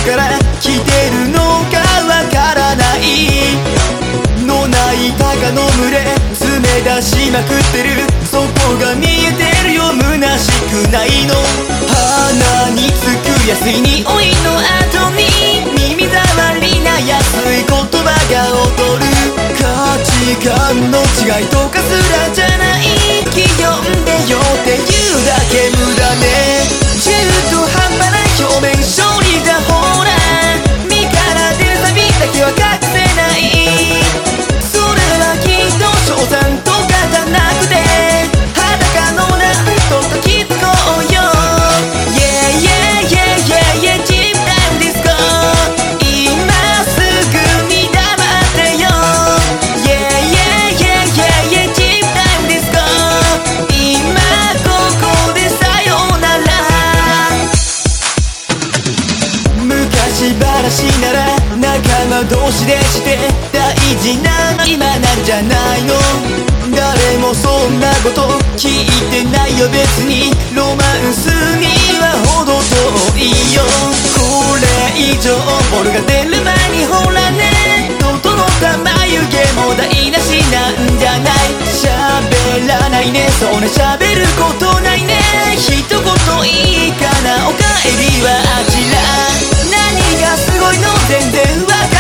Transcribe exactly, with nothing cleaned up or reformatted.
から来てるのかわからない。のない鷹の群れ詰め出しまくってる、そこが見えてるよ虚しくないの。鼻につく安い匂いの後に耳障りな安い言葉が踊る。価値観の違いとかすらじゃない、気読んでよって言うだけ無駄ね。中途半端な表面処理がほら身から出るサビだけは隠せない。それはきっと称賛とかじゃなくて裸のなんとか気づこうよ。 Yeah yeah yeah yeah yeah Deep Down Disco 今すぐに黙ってよ。 Yeah yeah yeah yeah yeah Deep Down Disco 今ここでさよなら。昔話なら仲間同士でして大事な今なんじゃないの。誰もそんなこと聞いてないよ別に。ロマンスには程遠いよ。これ以上ボールが出る前にほらね、整った眉毛も台無しなんじゃない。喋らないね、そんな喋ることないね。一言いいかな、おかえりはあちら。何がすごいの全然わか